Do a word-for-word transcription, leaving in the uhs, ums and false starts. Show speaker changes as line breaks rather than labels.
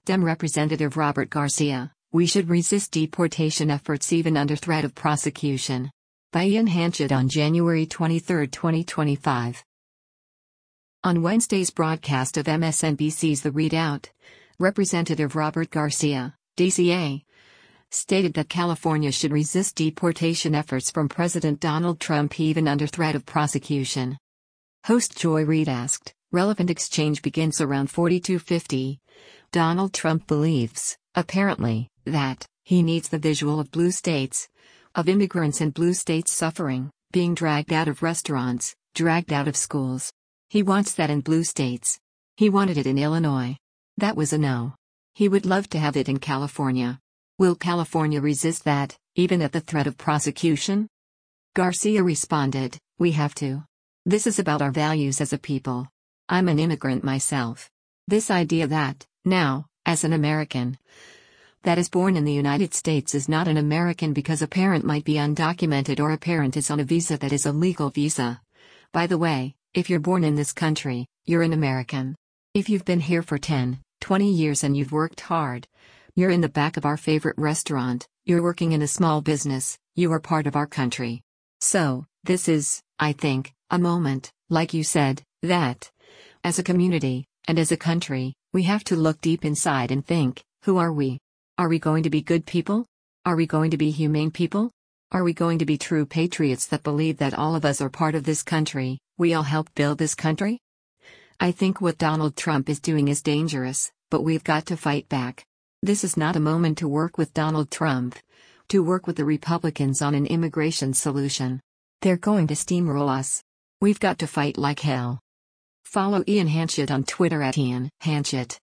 Dem Representative Robert Garcia, "We should resist deportation efforts even under threat of prosecution." By Ian Hanchett on January twenty-third, twenty twenty-five. On Wednesday's broadcast of M S N B C's The Readout, Representative Robert Garcia, D C A, stated that California should resist deportation efforts from President Donald Trump even under threat of prosecution. Host Joy Reid asked, "Relevant exchange begins around forty-two fifty. Donald Trump believes, apparently, that he needs the visual of blue states, of immigrants in blue states suffering, being dragged out of restaurants, dragged out of schools. He wants that in blue states. He wanted it in Illinois. That was a no. He would love to have it in California. Will California resist that, even at the threat of prosecution?" Garcia responded, "We have to. This is about our values as a people. I'm an immigrant myself. This idea that, now, as an American, that is born in the United States is not an American because a parent might be undocumented or a parent is on a visa that is a legal visa. By the way, if you're born in this country, you're an American. If you've been here for ten, twenty years and you've worked hard, you're in the back of our favorite restaurant, you're working in a small business, you are part of our country. So, this is, I think, a moment, like you said, that, as a community, and as a country, we have to look deep inside and think, who are we? Are we going to be good people? Are we going to be humane people? Are we going to be true patriots that believe that all of us are part of this country, we all help build this country?" I think what Donald Trump is doing is dangerous, but we've got to fight back. This is not a moment to work with Donald Trump, to work with the Republicans on an immigration solution. They're going to steamroll us. We've got to fight like hell. Follow Ian Hanchett on Twitter at Ian Hanchett.